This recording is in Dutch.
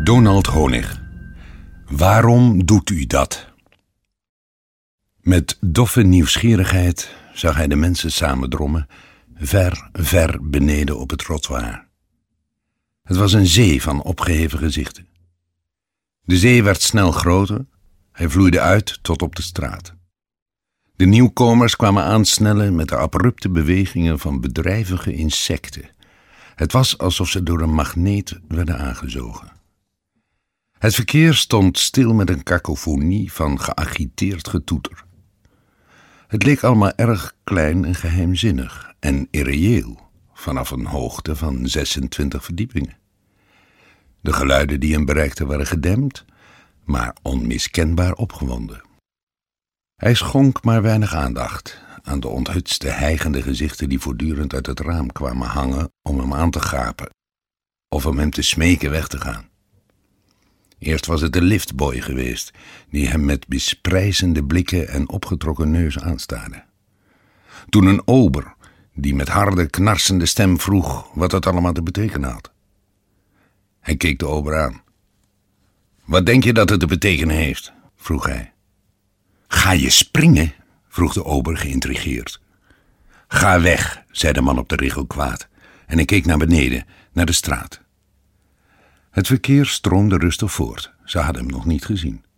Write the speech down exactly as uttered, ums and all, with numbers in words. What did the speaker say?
Donald Honig. Waarom doet u dat? Met doffe nieuwsgierigheid zag hij de mensen samendrommen, ver, ver beneden op het trottoir. Het was een zee van opgeheven gezichten. De zee werd snel groter, hij vloeide uit tot op de straat. De nieuwkomers kwamen aansnellen met de abrupte bewegingen van bedrijvige insecten. Het was alsof ze door een magneet werden aangezogen. Het verkeer stond stil met een kakofonie van geagiteerd getoeter. Het leek allemaal erg klein en geheimzinnig en irreëel, vanaf een hoogte van zesentwintig verdiepingen. De geluiden die hem bereikten waren gedempt, maar onmiskenbaar opgewonden. Hij schonk maar weinig aandacht aan de onthutste, hijgende gezichten die voortdurend uit het raam kwamen hangen om hem aan te gapen of om hem te smeken weg te gaan. Eerst was het de liftboy geweest, die hem met besprijzende blikken en opgetrokken neus aanstaarde. Toen een ober, die met harde, knarsende stem vroeg wat het allemaal te betekenen had. Hij keek de ober aan. Wat denk je dat het te betekenen heeft? Vroeg hij. Ga je springen? Vroeg de ober geïntrigeerd. Ga weg, zei de man op de richel kwaad, en hij keek naar beneden, naar de straat. Het verkeer stroomde rustig voort, ze hadden hem nog niet gezien.